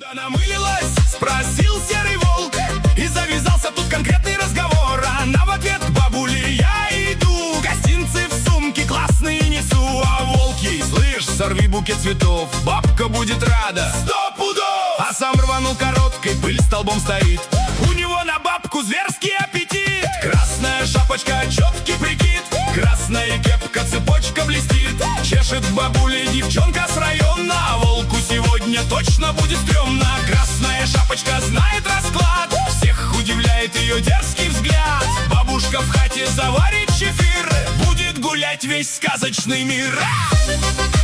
Намылилась, спросил серый волк, и завязался тут конкретный разговор. Она в ответ: бабули, я иду, гостинцы в сумке классные несу. А волк ей: слышь, сорви букет цветов, бабка будет рада 100 пудов. А сам рванул короткой, пыль столбом стоит, у него на бабку зверский аппетит. Красная шапочка, четкий прикид, красная кепка, цепочка блестит. Чешет бабуля девчонка с района, а волку сегодня точно будет стрёмно. Красная шапочка знает расклад, всех удивляет ее дерзкий взгляд. Бабушка в хате заварит чефир, будет гулять весь сказочный мир.